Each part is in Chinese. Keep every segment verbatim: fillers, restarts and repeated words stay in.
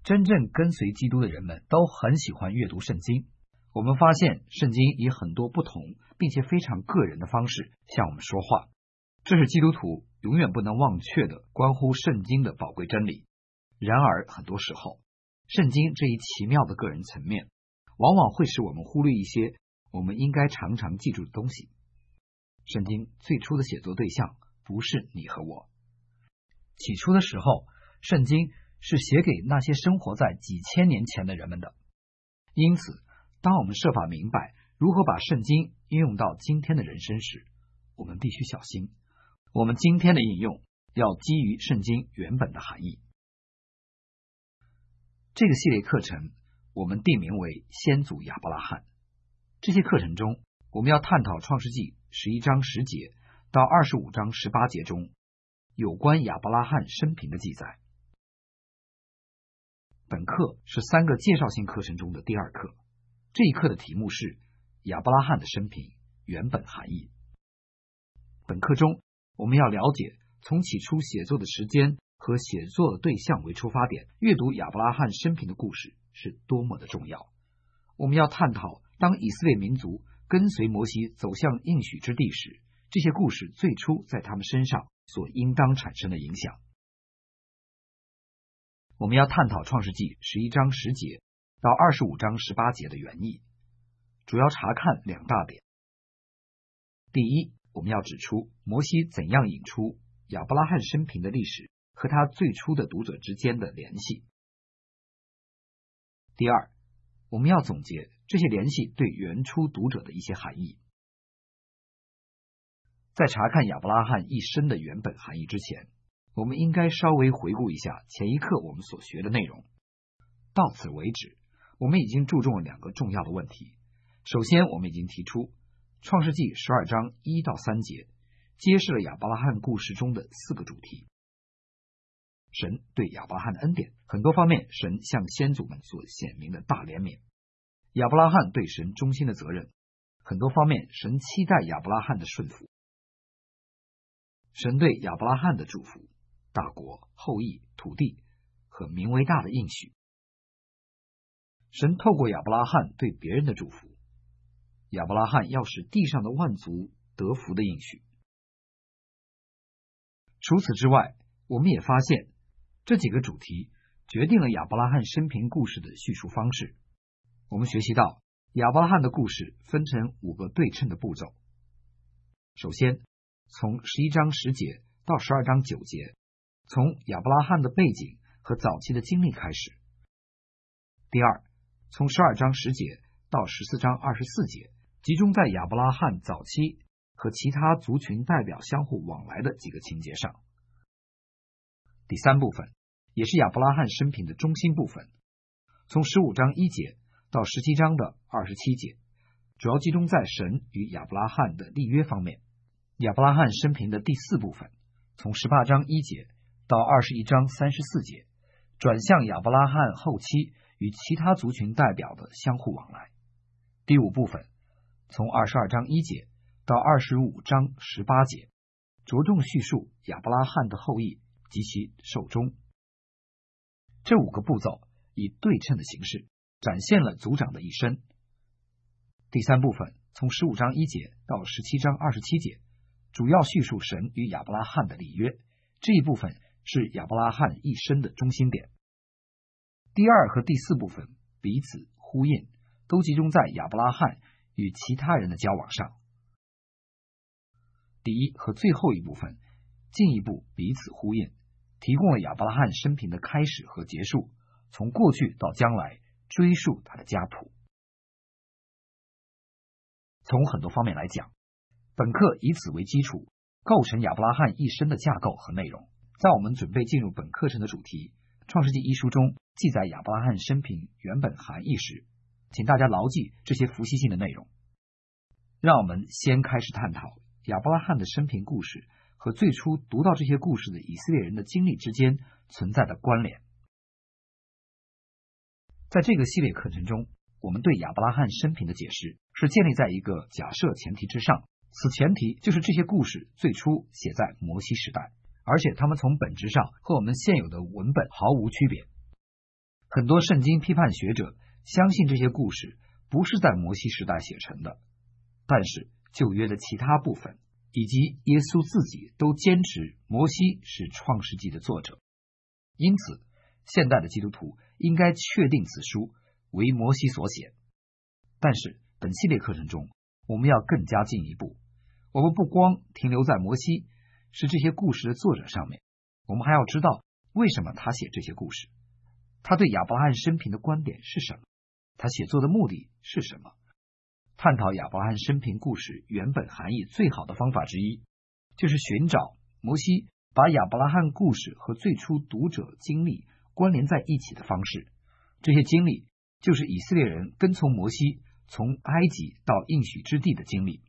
真正跟随基督的人们都很喜欢阅读圣经。我们发现圣经以很多不同并且非常个人的方式向我们说话，这是基督徒永远不能忘却的关乎圣经的宝贵真理。然而很多时候，圣经这一奇妙的个人层面往往会使我们忽略一些我们应该常常记住的东西。圣经最初的写作对象不是你和我。起初的时候，圣经是写给那些生活在几千年前的人们的。因此，当我们设法明白如何把圣经应用到今天的人生时，我们必须小心，我们今天的应用要基于圣经原本的含义。这个系列课程我们定名为先祖亚伯拉罕。这些课程中，我们要探讨创世纪十一章十节到二十五章十八节中有关亚伯拉罕生平的记载。本课是三个介绍性课程中的第二课，这一课的题目是亚伯拉罕的生平原本含义。本课中，我们要了解从起初写作的时间和写作的对象为出发点，阅读亚伯拉罕生平的故事是多么的重要。我们要探讨当以色列民族跟随摩西走向应许之地时，这些故事最初在他们身上所应当产生的影响。我们要探讨创世纪十一章十节到二十五章十八节的原意，主要查看两大点。第一，我们要指出摩西怎样引出亚伯拉罕生平的历史和他最初的读者之间的联系。第二，我们要总结这些联系对原初读者的一些含义。在查看亚伯拉罕一生的原本含义之前，我们应该稍微回顾一下前一课我们所学的内容。到此为止，我们已经注重了两个重要的问题。首先，我们已经提出创世纪十二章一到三节揭示了亚伯拉罕故事中的四个主题。神对亚伯拉罕的恩典，很多方面神向先祖们所显明的大怜悯；亚伯拉罕对神忠心的责任，很多方面神期待亚伯拉罕的顺服；神对亚伯拉罕的祝福，大国、后裔、土地和名为大的应许；神透过亚伯拉罕对别人的祝福，亚伯拉罕要使地上的万族得福的应许。除此之外，我们也发现这几个主题决定了亚伯拉罕生平故事的叙述方式。我们学习到亚伯拉罕的故事分成五个对称的步骤。首先，从十一章十节到十二章九节，从亚伯拉罕的背景和早期的经历开始。第二，从十二章十节到十四章二十四节，集中在亚伯拉罕早期和其他族群代表相互往来的几个情节上。第三部分，也是亚伯拉罕生平的中心部分，从十五章一节到十七章的二十七节，主要集中在神与亚伯拉罕的立约方面。亚伯拉罕生平的第四部分，从十八章一节到二十一章三十四节，转向亚伯拉罕后期与其他族群代表的相互往来。第五部分，从二十二章一节到二十五章十八节，着重叙述亚伯拉罕的后裔及其寿终。这五个步骤以对称的形式展现了族长的一生。第三部分，从十五章一节到十七章二十七节，主要叙述神与亚伯拉罕的立约，这一部分是亚伯拉罕一生的中心点。第二和第四部分彼此呼应，都集中在亚伯拉罕与其他人的交往上。第一和最后一部分进一步彼此呼应，提供了亚伯拉罕生平的开始和结束，从过去到将来追溯他的家谱。从很多方面来讲，本课以此为基础，构成亚伯拉罕一生的架构和内容。在我们准备进入本课程的主题创世纪一书中记载亚伯拉罕生平原本含义时，请大家牢记这些伏羲性的内容。让我们先开始探讨亚伯拉罕的生平故事和最初读到这些故事的以色列人的经历之间存在的关联。在这个系列课程中，我们对亚伯拉罕生平的解释是建立在一个假设前提之上，此前提就是这些故事最初写在摩西时代，而且它们从本质上和我们现有的文本毫无区别。 很多圣经批判学者相信这些故事不是在摩西时代写成的，但是旧约的其他部分以及耶稣自己都坚持摩西是创世纪的作者，因此现代的基督徒应该确定此书为摩西所写。但是本系列课程中，我们要更加进一步，我们不光停留在摩西是这些故事的作者上面，我们还要知道为什么他写这些故事，他对亚伯拉罕生平的观点是什么，他写作的目的是什么。探讨亚伯拉罕生平故事原本含义最好的方法之一，就是寻找摩西把亚伯拉罕故事和最初读者经历关联在一起的方式。这些经历就是以色列人跟从摩西从埃及到应许之地的经历。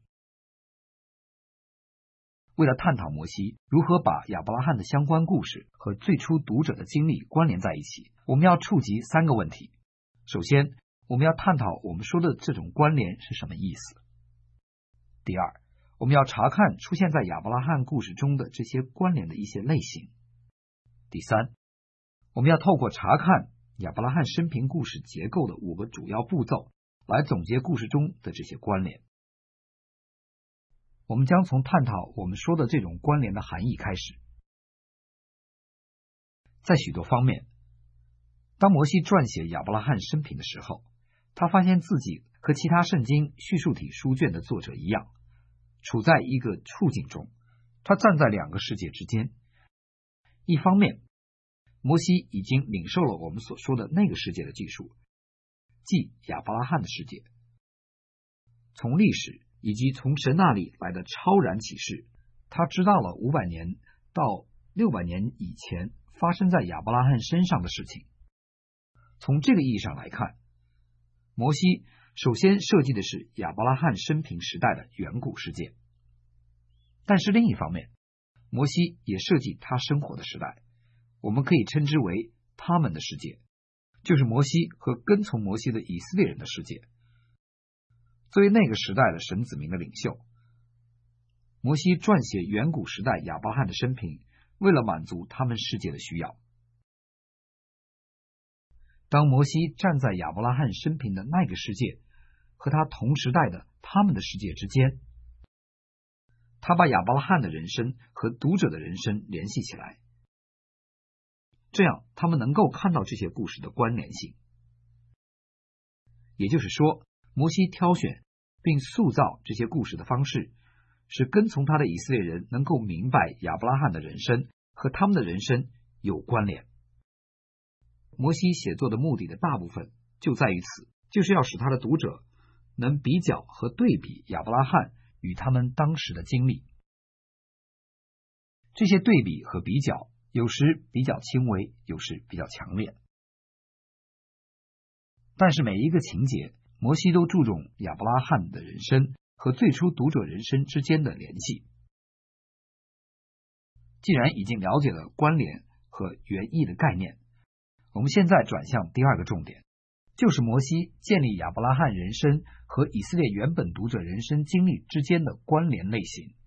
为了探讨摩西如何把亚伯拉罕的相关故事和最初读者的经历关联在一起，我们要触及三个问题。首先，我们要探讨我们说的这种关联是什么意思。第二，我们要查看出现在亚伯拉罕故事中的这些关联的一些类型。第三，我们要透过查看亚伯拉罕生平故事结构的五个主要步骤来总结故事中的这些关联。我们将从探讨我们说的这种关联的含义开始。在许多方面，当摩西撰写亚伯拉罕生平的时候，他发现自己和其他圣经叙述体书卷的作者一样，处在一个处境中，他站在两个世界之间。一方面，摩西已经领受了我们所说的那个世界的记述，即亚伯拉罕的世界。从历史以及从神那里来的超然启示，他知道了五百年到六百年以前发生在亚伯拉罕身上的事情。从这个意义上来看，摩西首先设计的是亚伯拉罕生平时代的远古世界，但是另一方面，摩西也设计他生活的时代，我们可以称之为他们的世界，就是摩西和跟从摩西的以色列人的世界。作为那个时代的神子民的领袖，摩西撰写远古时代亚伯拉罕的生平，为了满足他们世界的需要。当摩西站在亚伯拉罕生平的那个世界和他同时代的他们的世界之间，他把亚伯拉罕的人生和读者的人生联系起来，这样他们能够看到这些故事的关联性。也就是说，摩西挑选并塑造这些故事的方式，使跟从他的以色列人能够明白亚伯拉罕的人生和他们的人生有关联。摩西写作的目的的大部分就在于此，就是要使他的读者能比较和对比亚伯拉罕与他们当时的经历。这些对比和比较有时比较轻微，有时比较强烈，但是每一个情节，摩西都注重亚伯拉罕的人生和最初读者人生之间的联系。既然已经了解了关联和原意的概念，我们现在转向第二个重点，就是摩西建立亚伯拉罕人生和以色列原本读者人生经历之间的关联类型。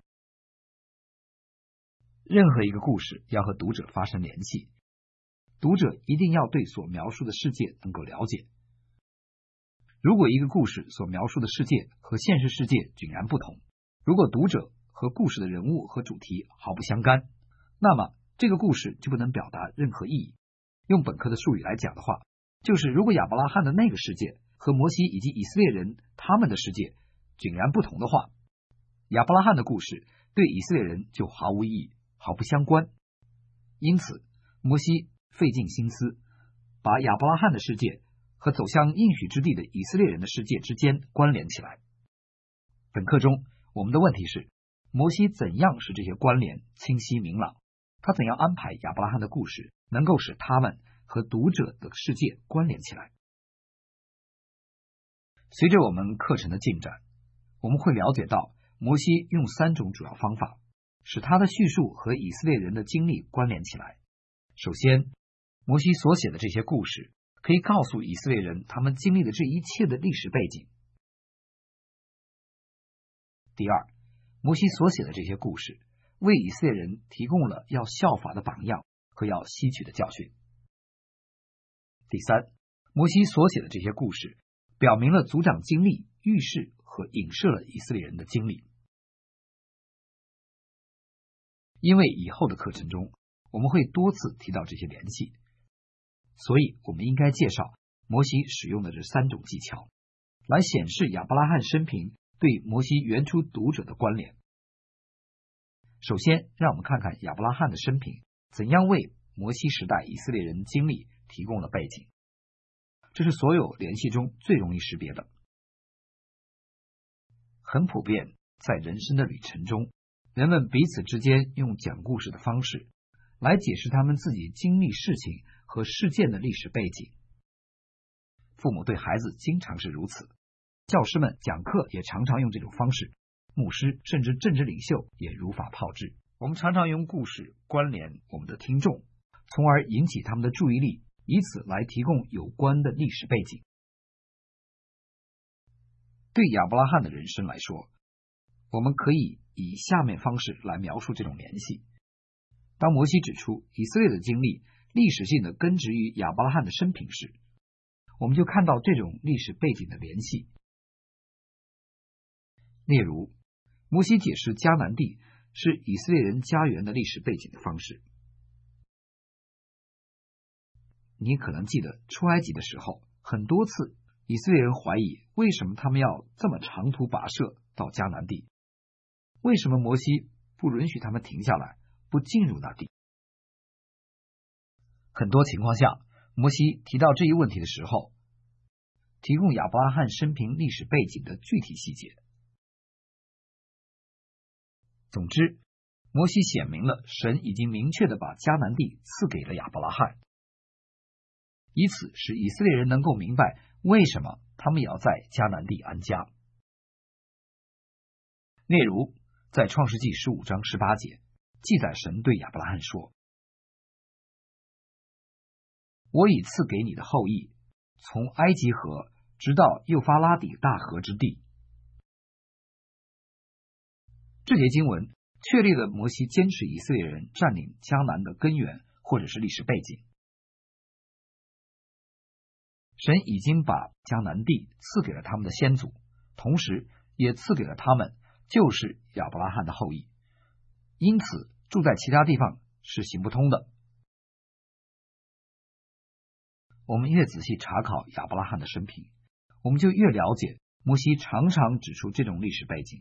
任何一个故事要和读者发生联系，读者一定要对所描述的世界能够了解。如果一个故事所描述的世界和现实世界迥然不同，如果读者和故事的人物和主题毫不相干，那么这个故事就不能表达任何意义。用本科的术语来讲的话，就是如果亚伯拉罕的那个世界和摩西以及以色列人他们的世界迥然不同的话，亚伯拉罕的故事对以色列人就毫无意义，毫不相关。因此，摩西费尽心思把亚伯拉罕的世界和走向应许之地的以色列人的世界之间关联起来。本课中，我们的问题是，摩西怎样使这些关联清晰明朗？他怎样安排亚伯拉罕的故事能够使他们和读者的世界关联起来？随着我们课程的进展，我们会了解到摩西用三种主要方法使他的叙述和以色列人的经历关联起来。首先，摩西所写的这些故事可以告诉以色列人他们经历的这一切的历史背景。第二，摩西所写的这些故事为以色列人提供了要效法的榜样和要吸取的教训。 第三，摩西所写的这些故事表明了族长经历、预示和影射了以色列人的经历。因为以后的课程中我们会多次提到这些联系，所以我们应该介绍摩西使用的这三种技巧，来显示亚伯拉罕生平对摩西原初读者的关联。首先，让我们看看亚伯拉罕的生平怎样为摩西时代以色列人经历提供了背景。这是所有联系中最容易识别的。很普遍，在人生的旅程中，人们彼此之间用讲故事的方式来解释他们自己经历事情和事件的历史背景。父母对孩子经常是如此，教师们讲课也常常用这种方式，牧师甚至政治领袖也如法炮制。我们常常用故事关联我们的听众，从而引起他们的注意力，以此来提供有关的历史背景。对亚伯拉罕的人生来说，我们可以以下面方式来描述这种联系。当摩西指出以色列的经历历史性的根植于亚伯拉罕的生平时，我们就看到这种历史背景的联系。例如，摩西解释迦南地是以色列人家园的历史背景的方式。你可能记得出埃及的时候，很多次以色列人怀疑为什么他们要这么长途跋涉到迦南地，为什么摩西不允许他们停下来，不进入那地。很多情况下，摩西提到这一问题的时候，提供亚伯拉罕生平历史背景的具体细节。总之，摩西显明了神已经明确地把迦南地赐给了亚伯拉罕，以此使以色列人能够明白为什么他们也要在迦南地安家。例如，在创世纪十五章十八节记载，神对亚伯拉罕说：我已赐给你的后裔，从埃及河直到幼发拉底大河之地。这节经文确立了摩西坚持以色列人占领迦南的根源或者是历史背景。神已经把迦南地赐给了他们的先祖，同时也赐给了他们就是亚伯拉罕的后裔，因此住在其他地方是行不通的。我们越仔细查考亚伯拉罕的生平，我们就越了解摩西常常指出这种历史背景。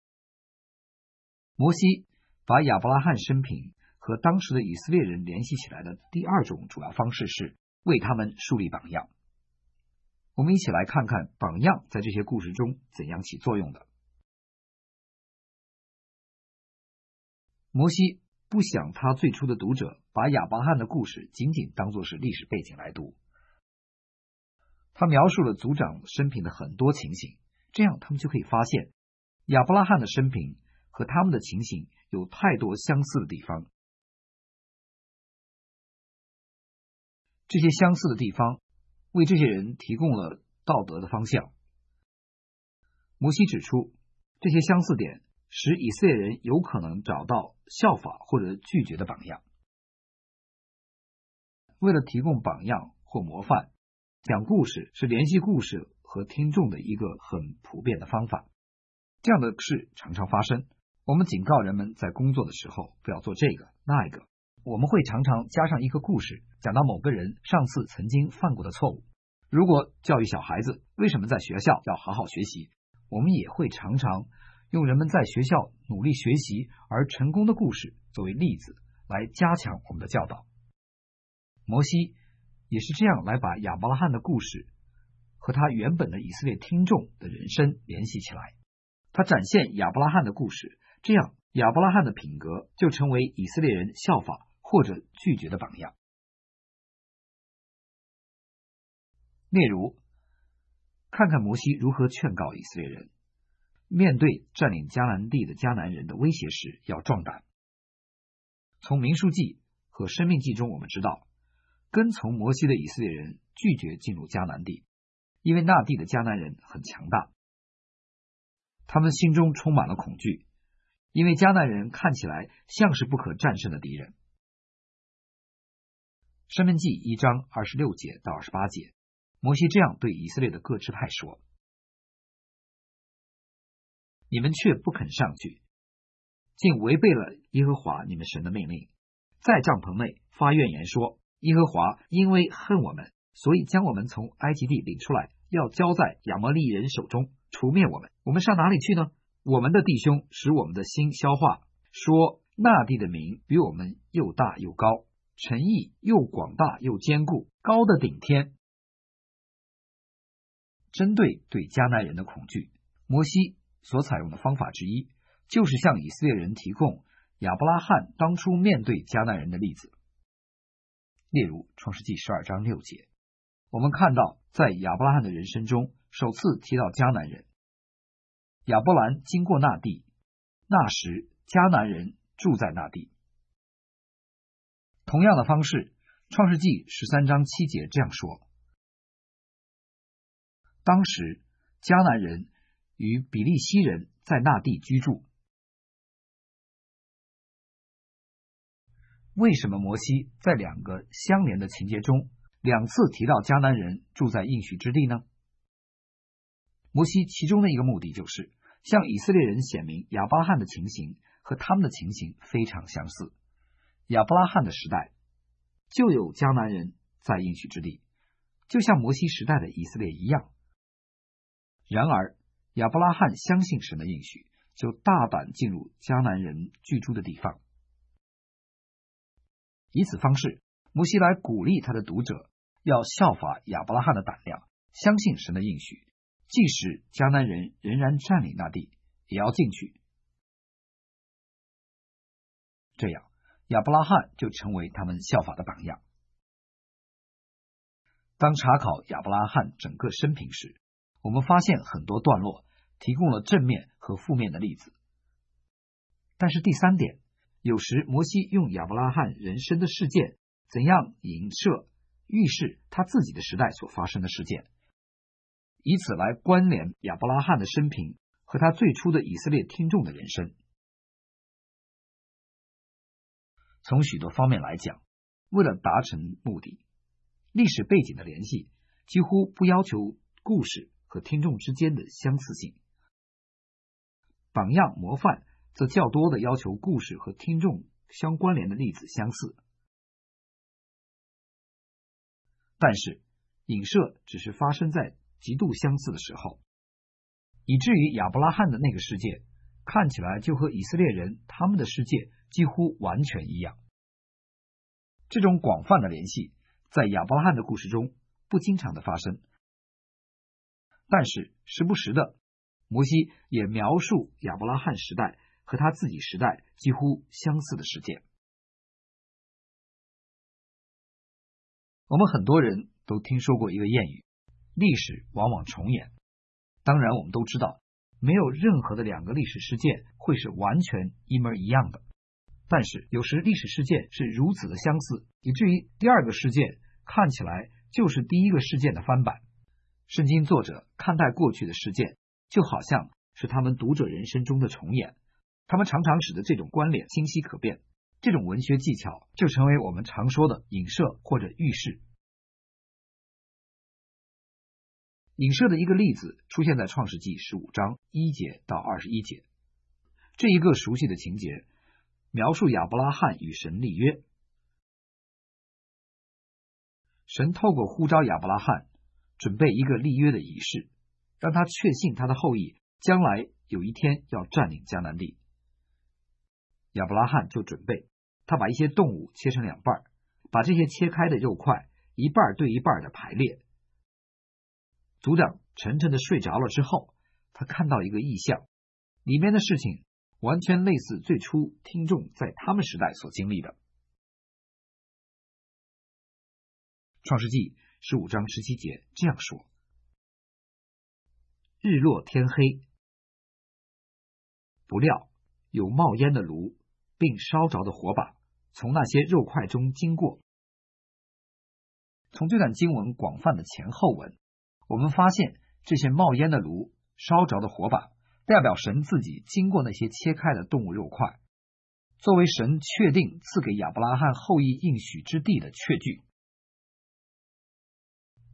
摩西把亚伯拉罕生平和当时的以色列人联系起来的第二种主要方式是为他们树立榜样。我们一起来看看榜样在这些故事中怎样起作用的。摩西不想他最初的读者把亚伯拉罕的故事仅仅当作是历史背景来读，他描述了族长生平的很多情形，这样他们就可以发现亚伯拉罕的生平和他们的情形有太多相似的地方。这些相似的地方为这些人提供了道德的方向。摩西指出，这些相似点使以色列人有可能找到效法或者拒绝的榜样。为了提供榜样或模范，讲故事是联系故事和听众的一个很普遍的方法。这样的事常常发生。我们警告人们在工作的时候不要做这个那一个。我们会常常加上一个故事，讲到某个人上次曾经犯过的错误。如果教育小孩子为什么在学校要好好学习，我们也会常常用人们在学校努力学习而成功的故事作为例子来加强我们的教导。摩西也是这样来把亚伯拉罕的故事和他原本的以色列听众的人生联系起来。他展现亚伯拉罕的故事，这样亚伯拉罕的品格就成为以色列人效法或者拒绝的榜样。例如，看看摩西如何劝告以色列人，面对占领迦南地的迦南人的威胁时要壮胆。从民数记和申命记中我们知道，跟从摩西的以色列人拒绝进入迦南地，因为那地的迦南人很强大，他们心中充满了恐惧，因为迦南人看起来像是不可战胜的敌人。 申命记一章二十六节到二十八节，摩西这样对以色列的各支派说：你们却不肯上去，竟违背了耶和华你们神的命令，在帐篷内发怨言说，耶和华因为恨我们，所以将我们从埃及地领出来，要交在亚摩利人手中，除灭我们。我们上哪里去呢？我们的弟兄使我们的心消化，说那地的名比我们又大又高，城邑又广大又坚固，高的顶天。针对对迦南人的恐惧，摩西所采用的方法之一，就是向以色列人提供亚伯拉罕当初面对迦南人的例子。例如创世纪十二章六节，我们看到在亚伯拉罕的人生中首次提到迦南人。亚伯兰经过那地，那时迦南人住在那地。同样的方式，创世纪十三章七节这样说：当时迦南人与比利西人在那地居住。为什么摩西在两个相连的情节中两次提到迦南人住在应许之地呢？摩西其中的一个目的就是向以色列人显明亚伯拉罕的情形和他们的情形非常相似。亚伯拉罕的时代就有迦南人在应许之地，就像摩西时代的以色列一样。然而亚伯拉罕相信神的应许，就大胆进入迦南人居住的地方。以此方式，摩西来鼓励他的读者要效法亚伯拉罕的胆量，相信神的应许，即使迦南人仍然占领那地，也要进去。这样亚伯拉罕就成为他们效法的榜样。当查考亚伯拉罕整个生平时，我们发现很多段落提供了正面和负面的例子。但是第三点，有时摩西用亚伯拉罕人生的事件怎样影射预示他自己的时代所发生的事件，以此来关联亚伯拉罕的生平和他最初的以色列听众的人生。从许多方面来讲，为了达成目的，历史背景的联系几乎不要求故事和听众之间的相似性，榜样模范则较多的要求故事和听众相关联的例子相似。但是影射只是发生在极度相似的时候，以至于亚伯拉罕的那个世界看起来就和以色列人他们的世界几乎完全一样。这种广泛的联系在亚伯拉罕的故事中不经常的发生，但是时不时的摩西也描述亚伯拉罕时代和他自己时代几乎相似的事件。我们很多人都听说过一个谚语，历史往往重演。当然我们都知道，没有任何的两个历史事件会是完全一模一样的，但是有时历史事件是如此的相似，以至于第二个事件看起来就是第一个事件的翻版。圣经作者看待过去的事件，就好像是他们读者人生中的重演，他们常常使得这种关联清晰可辨。这种文学技巧就成为我们常说的影射或者预示。影射的一个例子出现在创世纪十五章一节到二十一节。这一个熟悉的情节描述亚伯拉罕与神立约。神透过呼召亚伯拉罕准备一个立约的仪式，让他确信他的后裔将来有一天要占领迦南地。亚伯拉罕就准备，他把一些动物切成两半，把这些切开的肉块一半对一半的排列。族长沉沉的睡着了之后，他看到一个异象，里面的事情完全类似最初听众在他们时代所经历的。创世纪十五章十七节这样说：日落天黑，不料有冒烟的炉并烧着的火把从那些肉块中经过。从这段经文广泛的前后文，我们发现这些冒烟的炉、烧着的火把代表神自己经过那些切开的动物肉块，作为神确定赐给亚伯拉罕后裔应许之地的确据。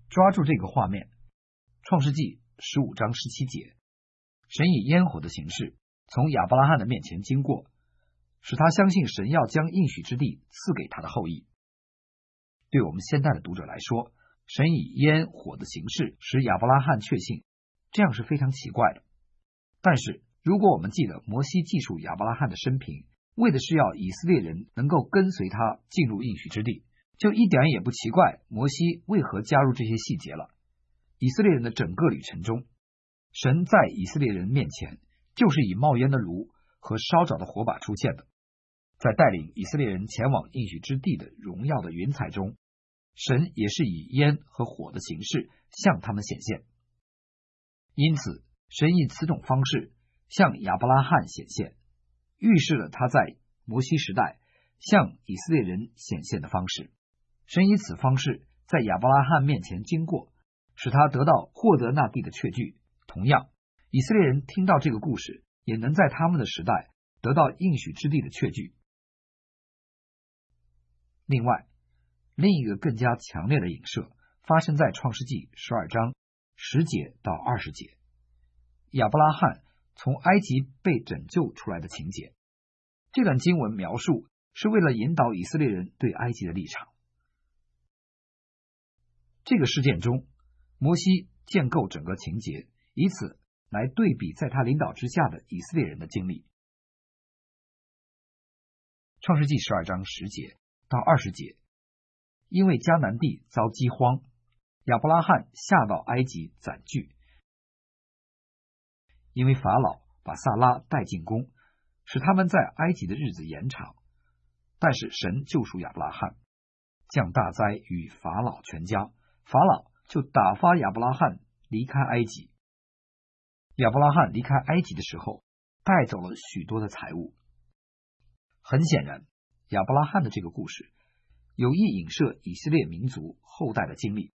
抓住这个画面，创世纪十五章十七节，神以烟火的形式从亚伯拉罕的面前经过，使他相信神要将应许之地赐给他的后裔。对我们现代的读者来说，神以烟火的形式使亚伯拉罕确信，这样是非常奇怪的。但是如果我们记得摩西记述亚伯拉罕的生平，为的是要以色列人能够跟随他进入应许之地，就一点也不奇怪摩西为何加入这些细节了。以色列人的整个旅程中，神在以色列人面前就是以冒烟的炉和烧着的火把出现的。在带领以色列人前往应许之地的荣耀的云彩中，神也是以烟和火的形式向他们显现。因此神以此种方式向亚伯拉罕显现，预示了他在摩西时代向以色列人显现的方式。神以此方式在亚伯拉罕面前经过，使他得到获得那地的确据。同样，以色列人听到这个故事，也能在他们的时代得到应许之地的确据。另外，另一个更加强烈的影射发生在创世纪十二章十节到二十节，亚伯拉罕从埃及被拯救出来的情节。这段经文描述是为了引导以色列人对埃及的立场。这个事件中，摩西建构整个情节，以此来对比在他领导之下的以色列人的经历。创世纪十二章十节到二十节，因为迦南地遭饥荒，亚伯拉罕下到埃及攒聚，因为法老把撒拉带进宫，使他们在埃及的日子延长。但是神救赎亚伯拉罕，降大灾与法老全家，法老就打发亚伯拉罕离开埃及。亚伯拉罕离开埃及的时候，带走了许多的财物。很显然，亚伯拉罕的这个故事有意影射以色列民族后代的经历。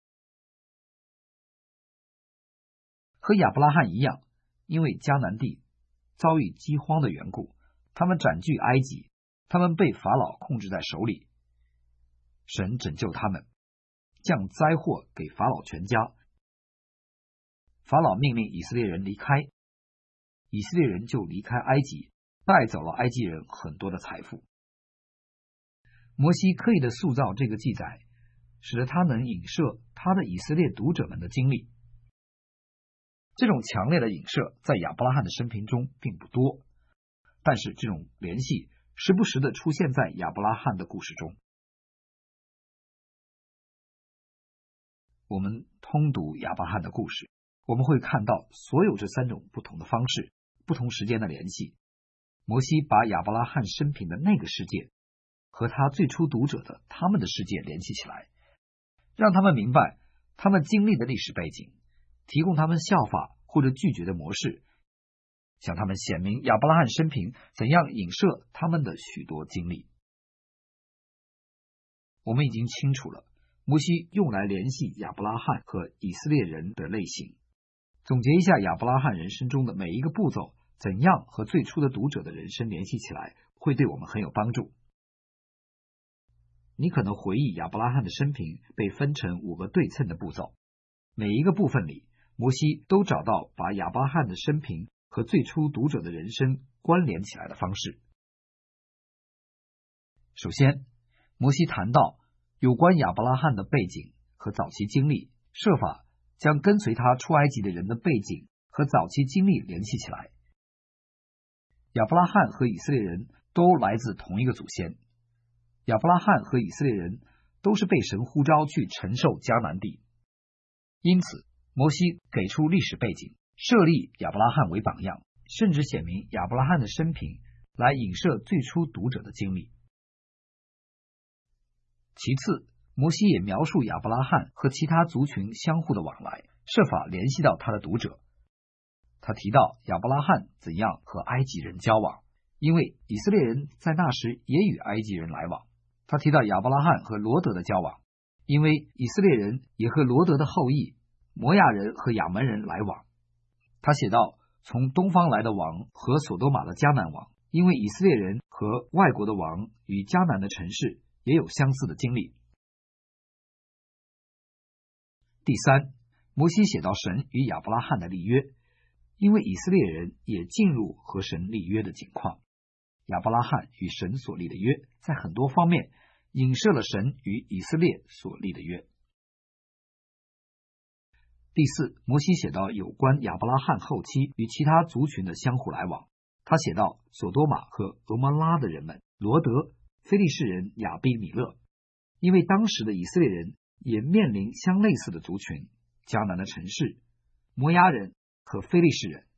和亚伯拉罕一样，因为迦南地遭遇饥荒的缘故，他们占据埃及，他们被法老控制在手里。神拯救他们，降灾祸给法老全家。法老命令以色列人离开，以色列人就离开埃及，带走了埃及人很多的财富。摩西刻意的塑造这个记载，使得他能影射他的以色列读者们的经历。这种强烈的影射在亚伯拉罕的生平中并不多，但是这种联系时不时的出现在亚伯拉罕的故事中。我们通读亚伯拉罕的故事，我们会看到所有这三种不同的方式，不同时间的联系。摩西把亚伯拉罕生平的那个世界和他最初读者的他们的世界联系起来，让他们明白他们经历的历史背景，提供他们效法或者拒绝的模式，向他们显明亚伯拉罕生平怎样影射他们的许多经历。我们已经清楚了摩西用来联系亚伯拉罕和以色列人的类型。总结一下亚伯拉罕人生中的每一个步骤怎样和最初的读者的人生联系起来，会对我们很有帮助。你可能回忆亚伯拉罕的生平被分成五个对称的步骤，每一个部分里摩西都找到把亚伯拉罕的生平和最初读者的人生关联起来的方式。首先，摩西谈到有关亚伯拉罕的背景和早期经历，设法将跟随他出埃及的人的背景和早期经历联系起来。亚伯拉罕和以色列人都来自同一个祖先，亚伯拉罕和以色列人都是被神呼召去承受迦南地。因此，摩西给出历史背景，设立亚伯拉罕为榜样，甚至显明亚伯拉罕的生平，来影射最初读者的经历。其次，摩西也描述亚伯拉罕和其他族群相互的往来，设法联系到他的读者。他提到亚伯拉罕怎样和埃及人交往，因为以色列人在那时也与埃及人来往。他提到亚伯拉罕和罗德的交往，因为以色列人也和罗德的后裔摩亚人和亚门人来往。他写道，从东方来的王和所多玛的迦南王，因为以色列人和外国的王与迦南的城市也有相似的经历。 第三，摩西写到神与亚伯拉罕的立约，因为以色列人也进入和神立约的境况。亚伯拉罕与神所立的约，在很多方面影射了神与以色列所立的约。第四，摩西写到有关亚伯拉罕后期与其他族群的相互来往。他写到索多玛和俄摩拉的人们，罗德、非利士人亚比米勒，因为当时的以色列人也面临相类似的族群，迦南的城市、摩押人和非利士人。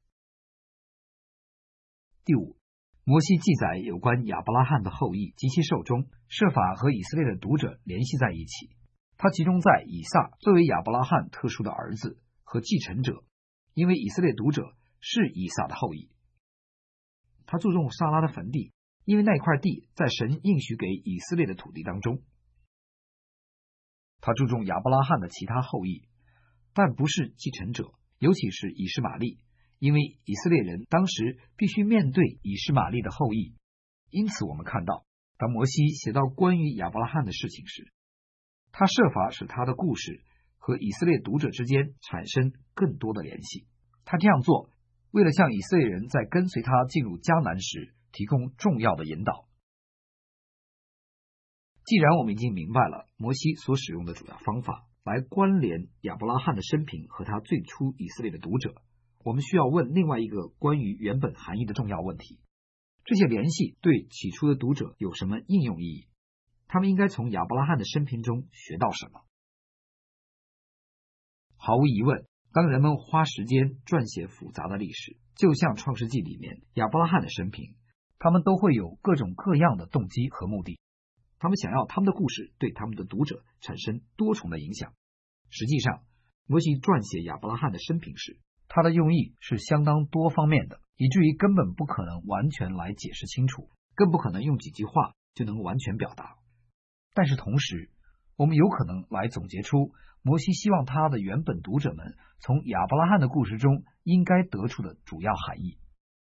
第五，摩西记载有关亚伯拉罕的后裔及其寿终，设法和以色列的读者联系在一起。他集中在以撒作为亚伯拉罕特殊的儿子和继承者，因为以色列读者是以撒的后裔。他注重撒拉的坟地，因为那块地在神应许给以色列的土地当中。他注重亚伯拉罕的其他后裔，但不是继承者，尤其是以实玛利，因为以色列人当时必须面对以实玛利的后裔。因此我们看到，当摩西写到关于亚伯拉罕的事情时，他设法使他的故事和以色列读者之间产生更多的联系。他这样做，为了向以色列人在跟随他进入迦南时提供重要的引导。既然我们已经明白了摩西所使用的主要方法来关联亚伯拉罕的生平和他最初以色列的读者，我们需要问另外一个关于原本含义的重要问题：这些联系对起初的读者有什么应用意义？他们应该从亚伯拉罕的生平中学到什么？毫无疑问，当人们花时间撰写复杂的历史，就像创世纪里面亚伯拉罕的生平，他们都会有各种各样的动机和目的。他们想要他们的故事对他们的读者产生多重的影响。实际上，摩西撰写亚伯拉罕的生平时，他的用意是相当多方面的，以至于根本不可能完全来解释清楚，更不可能用几句话就能完全表达。但是同时，我们有可能来总结出摩西希望他的原本读者们从亚伯拉罕的故事中应该得出的主要含义。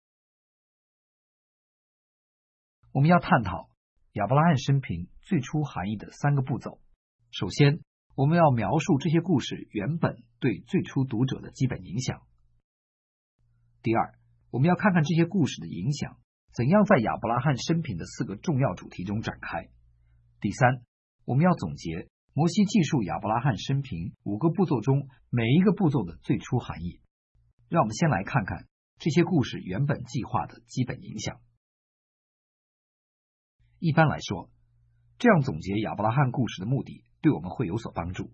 我们要探讨亚伯拉罕生平最初含义的三个步骤。首先，我们要描述这些故事原本对最初读者的基本影响。第二，我们要看看这些故事的影响怎样在亚伯拉罕生平的四个重要主题中展开。第三，我们要总结摩西记述亚伯拉罕生平五个步骤中每一个步骤的最初含义。让我们先来看看这些故事原本计划的基本影响。一般来说，这样总结亚伯拉罕故事的目的对我们会有所帮助。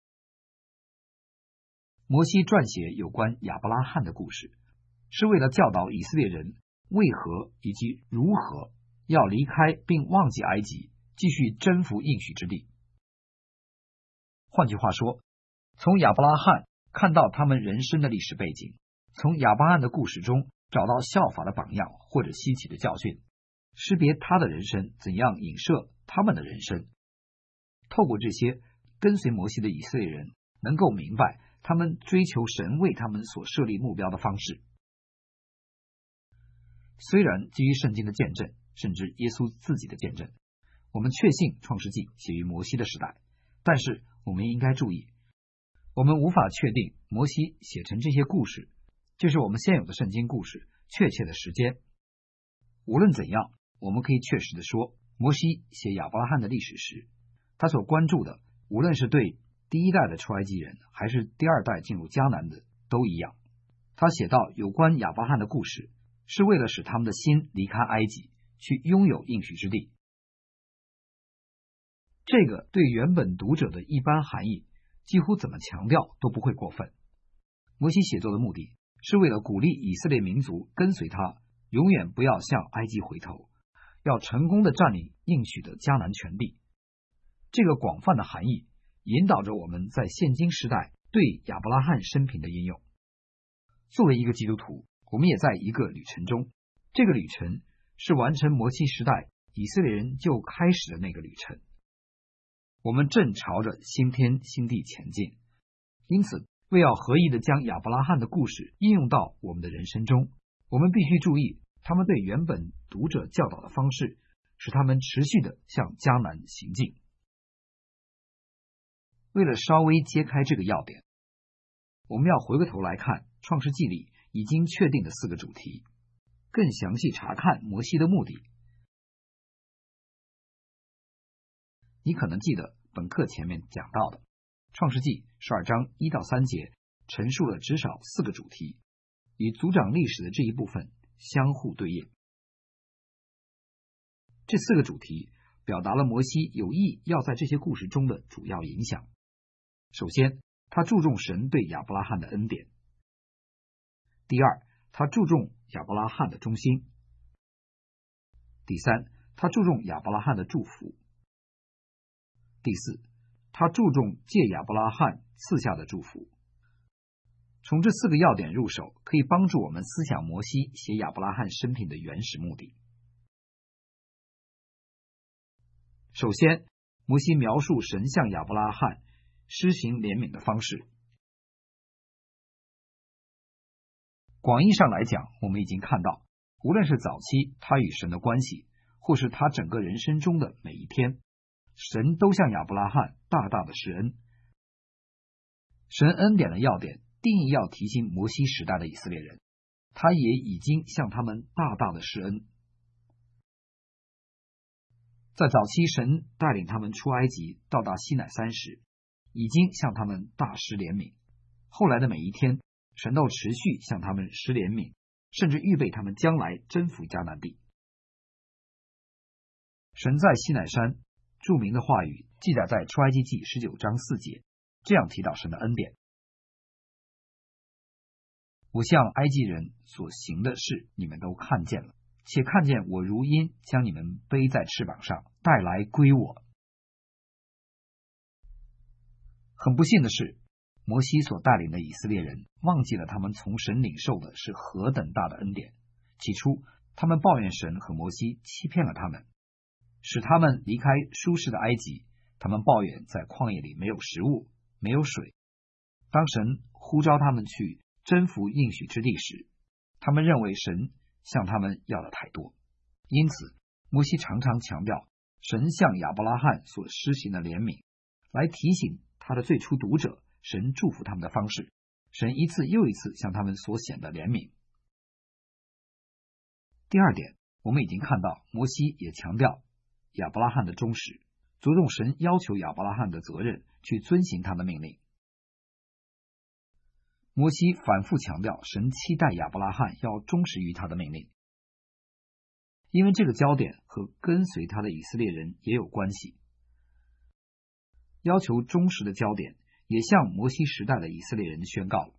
摩西撰写有关亚伯拉罕的故事，是为了教导以色列人为何以及如何要离开并忘记埃及，继续征服应许之地。换句话说，从亚伯拉罕看到他们人生的历史背景，从亚伯拉罕的故事中找到效法的榜样或者稀奇的教训，识别他的人生怎样影射他们的人生。透过这些，跟随摩西的以色列人能够明白他们追求神为他们所设立目标的方式。虽然基于圣经的见证，甚至耶稣自己的见证，我们确信创世纪写于摩西的时代，但是我们应该注意，我们无法确定摩西写成这些故事，就是我们现有的圣经故事确切的时间。无论怎样，我们可以确实的说，摩西写亚伯拉罕的历史时，他所关注的无论是对第一代的出埃及人还是第二代进入迦南的都一样。他写到有关亚伯拉罕的故事，是为了使他们的心离开埃及，去拥有应许之地。这个对原本读者的一般含义几乎怎么强调都不会过分。摩西写作的目的是为了鼓励以色列民族跟随他，永远不要向埃及回头，要成功的占领应许的迦南全地。这个广泛的含义引导着我们在现今时代对亚伯拉罕生平的应用。作为一个基督徒，我们也在一个旅程中，这个旅程是完成摩西时代以色列人就开始的那个旅程。我们正朝着新天新地前进，因此为要合意的将亚伯拉罕的故事应用到我们的人生中，我们必须注意他们对原本读者教导的方式，使他们持续的向迦南行进。 为了稍微揭开这个要点，我们要回过头来看创世纪里已经确定的四个主题，更详细查看摩西的目的。你可能记得本课前面讲到的创世纪十二章一到三节陈述了至少四个主题，与族长历史的这一部分相互对应。这四个主题表达了摩西有意要在这些故事中的主要影响。首先，他注重神对亚伯拉罕的恩典；第二，他注重亚伯拉罕的忠心；第三，他注重亚伯拉罕的祝福；第四，他注重借亚伯拉罕赐下的祝福。从这四个要点入手，可以帮助我们思想摩西写亚伯拉罕生平的原始目的。首先，摩西描述神向亚伯拉罕施行怜悯的方式。广义上来讲，我们已经看到，无论是早期他与神的关系，或是他整个人生中的每一天，神都向亚伯拉罕大大的施恩。神恩典的要点定义要提醒摩西时代的以色列人，他也已经向他们大大的施恩。在早期神带领他们出埃及到达西乃山时，已经向他们大施怜悯。后来的每一天，神都持续向他们施怜悯，甚至预备他们将来征服迦南地。神在西乃山著名的话语记载在出埃及记十九章四节，这样提到神的恩典：我向埃及人所行的事你们都看见了，且看见我如鹰将你们背在翅膀上带来归我。很不幸的是，摩西所带领的以色列人忘记了他们从神领受的是何等大的恩典。起初他们抱怨神和摩西欺骗了他们，使他们离开舒适的埃及。他们抱怨在旷野里没有食物，没有水。当神呼召他们去征服应许之地时，他们认为神向他们要的太多。因此摩西常常强调神向亚伯拉罕所施行的怜悯，来提醒他的最初读者神祝福他们的方式，神一次又一次向他们所显的怜悯。第二点，我们已经看到摩西也强调亚伯拉罕的忠实，着重神要求亚伯拉罕的责任去遵行他的命令。摩西反复强调神期待亚伯拉罕要忠实于他的命令，因为这个焦点和跟随他的以色列人也有关系。要求忠实的焦点也向摩西时代的以色列人宣告了。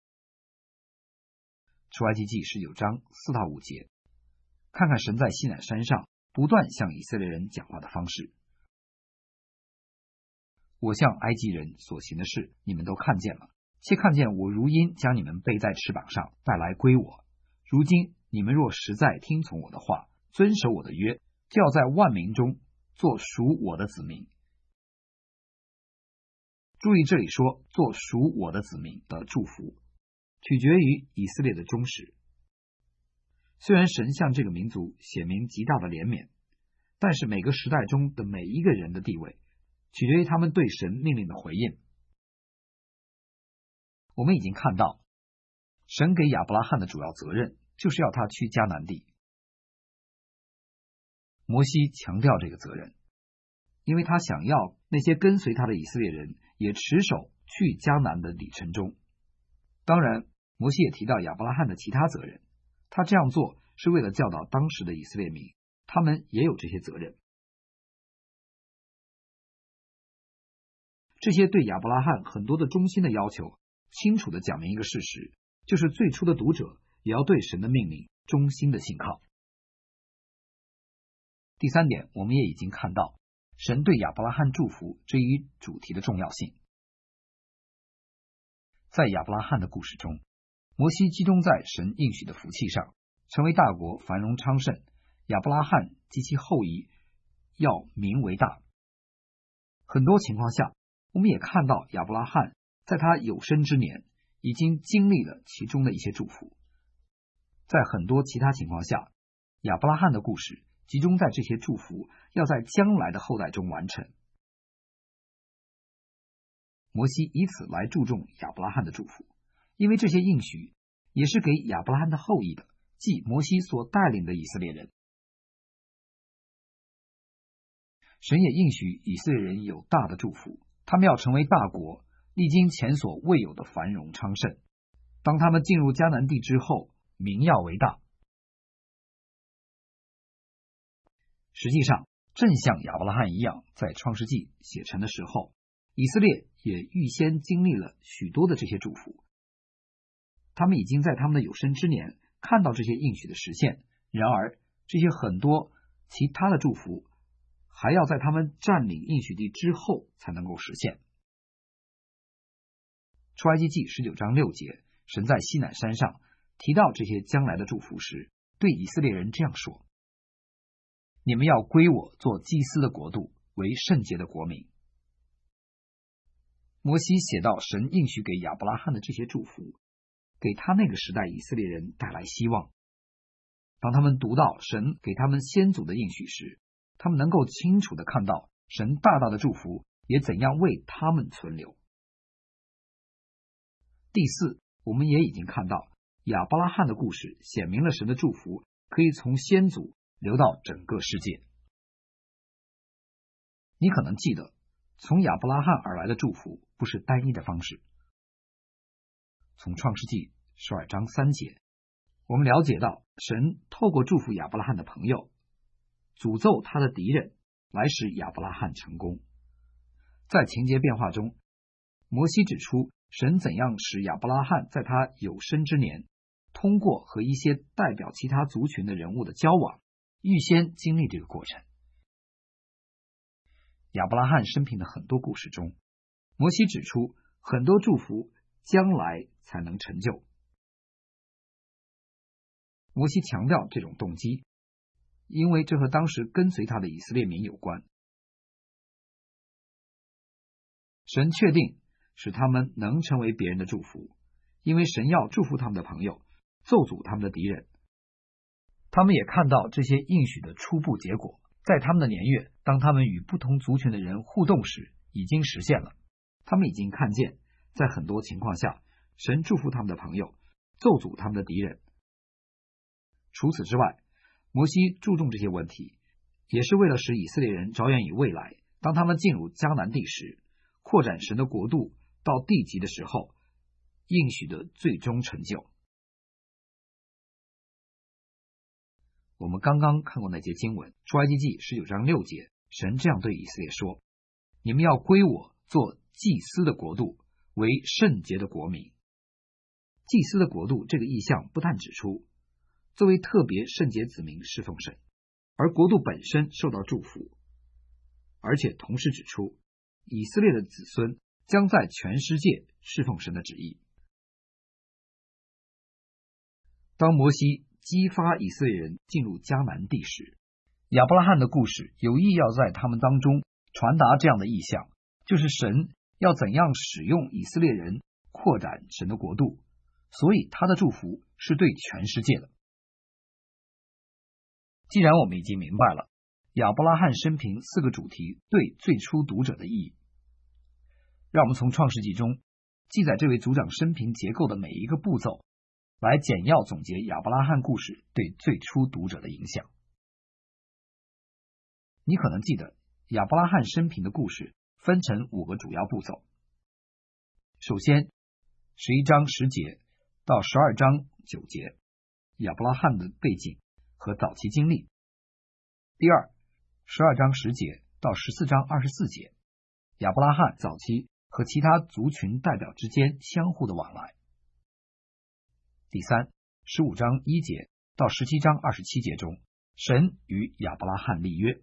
出埃及记十九章四到五节，看看神在西乃山上不断向以色列人讲话的方式。我向埃及人所行的事你们都看见了，且看见我如鹰将你们背在翅膀上带来归我。如今你们若实在听从我的话，遵守我的约，就要在万民中做属我的子民。注意这里说做属我的子民的祝福取决于以色列的忠实。虽然神向这个民族显明极大的怜悯，但是每个时代中的每一个人的地位取决于他们对神命令的回应。我们已经看到神给亚伯拉罕的主要责任就是要他去迦南地。摩西强调这个责任，因为他想要那些跟随他的以色列人也持守去迦南的里程中。当然摩西也提到亚伯拉罕的其他责任，他这样做是为了教导当时的以色列民，他们也有这些责任。这些对亚伯拉罕很多的忠心的要求清楚地讲明一个事实，就是最初的读者也要对神的命令忠心的信靠。第三点，我们也已经看到神对亚伯拉罕祝福这一主题的重要性。在亚伯拉罕的故事中，摩西集中在神应许的福气上，成为大国，繁荣昌盛。亚伯拉罕及其后裔要名为大。很多情况下，我们也看到亚伯拉罕在他有生之年已经经历了其中的一些祝福。在很多其他情况下，亚伯拉罕的故事集中在这些祝福要在将来的后代中完成。 摩西以此来注重亚伯拉罕的祝福，因为这些应许也是给亚伯拉罕的后裔的，即摩西所带领的以色列人。神也应许以色列人有大的祝福，他们要成为大国，历经前所未有的繁荣昌盛。当他们进入迦南地之后，名要为大。实际上，正像亚伯拉罕一样，在创世纪写成的时候，以色列也预先经历了许多的这些祝福。他们已经在他们的有生之年看到这些应许的实现，然而这些很多其他的祝福还要在他们占领应许地之后才能够实现。出埃及记十九章六节，神在西乃山上提到这些将来的祝福时，对以色列人这样说：你们要归我做祭司的国度，为圣洁的国民。摩西写到神应许给亚伯拉罕的这些祝福，给他那个时代以色列人带来希望。当他们读到神给他们先祖的应许时，他们能够清楚地看到神大大的祝福也怎样为他们存留。第四，我们也已经看到亚伯拉罕的故事显明了神的祝福可以从先祖流到整个世界。你可能记得，从亚伯拉罕而来的祝福不是单一的方式。从创世纪十二章三节，我们了解到神透过祝福亚伯拉罕的朋友，诅咒他的敌人，来使亚伯拉罕成功。在情节变化中，摩西指出神怎样使亚伯拉罕在他有生之年，通过和一些代表其他族群的人物的交往，预先经历这个过程。亚伯拉罕生平的很多故事中，摩西指出很多祝福将来才能成就。摩西强调这种动机，因为这和当时跟随他的以色列民有关。神确定使他们能成为别人的祝福，因为神要祝福他们的朋友，咒诅他们的敌人。他们也看到这些应许的初步结果，在他们的年月，当他们与不同族群的人互动时，已经实现了。他们已经看见，在很多情况下，神祝福他们的朋友，咒诅他们的敌人。除此之外，摩西注重这些问题，也是为了使以色列人着眼于未来，当他们进入迦南地时，扩展神的国度到地极的时候，应许的最终成就。我们刚刚看过那节经文，出埃及记十九章六节，神这样对以色列说：你们要归我做祭司的国度，为圣洁的国民。祭司的国度这个意象不但指出作为特别圣洁子民侍奉神，而国度本身受到祝福，而且同时指出以色列的子孙将在全世界侍奉神的旨意。当摩西激发以色列人进入迦南地时，亚伯拉罕的故事有意要在他们当中传达这样的意象，就是神要怎样使用以色列人扩展神的国度，所以他的祝福是对全世界的。既然我们已经明白了亚伯拉罕生平四个主题对最初读者的意义，让我们从创世纪中记载这位族长生平结构的每一个步骤，来简要总结亚伯拉罕故事对最初读者的影响。你可能记得亚伯拉罕生平的故事分成五个主要步骤。首先，十一章十节到十二章九节，亚伯拉罕的背景和早期经历。第二，十二章十节到十四章二十四节，亚伯拉罕早期和其他族群代表之间相互的往来。第三，十五章一节到十七章二十七节中，神与亚伯拉罕立约。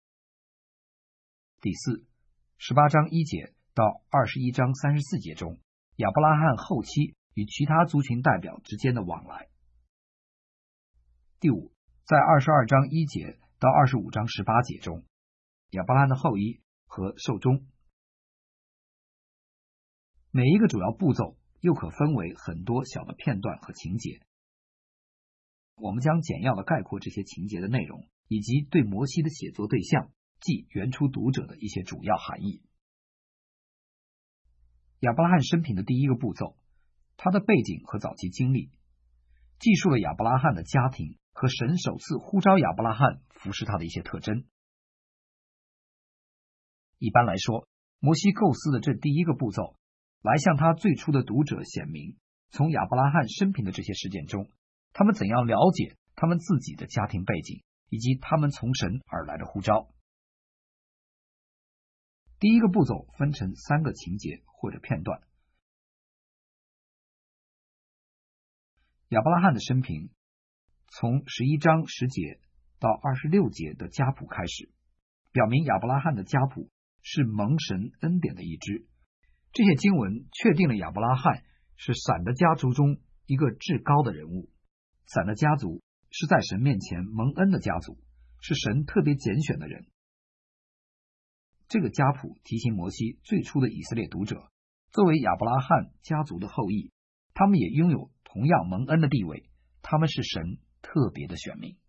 第四，十八章一节到二十一章三十四节中，亚伯拉罕后期与其他族群代表之间的往来。第五，在二十二章一节到二十五章十八节中，亚伯拉罕的后裔和寿终。每一个主要步骤又可分为很多小的片段和情节。我们将简要的概括这些情节的内容，以及对摩西的写作对象，即原初读者的一些主要含义。 亚伯拉罕生平的第一个步骤，他的背景和早期经历，记述了亚伯拉罕的家庭和神首次呼召亚伯拉罕服侍他的一些特征。一般来说，摩西构思的这第一个步骤，来向他最初的读者显明，从亚伯拉罕生平的这些事件中，他们怎样了解他们自己的家庭背景，以及他们从神而来的呼召。第一个步骤分成三个情节或者片段。亚伯拉罕的生平从十一章十节到二十六节的家谱开始，表明亚伯拉罕的家谱是蒙神恩典的一支。这些经文确定了亚伯拉罕是闪的家族中一个至高的人物。闪的家族是在神面前蒙恩的家族，是神特别拣选的人。这个家谱提醒摩西最初的以色列读者，作为亚伯拉罕家族的后裔，他们也拥有同样蒙恩的地位，他们是神特别的选民。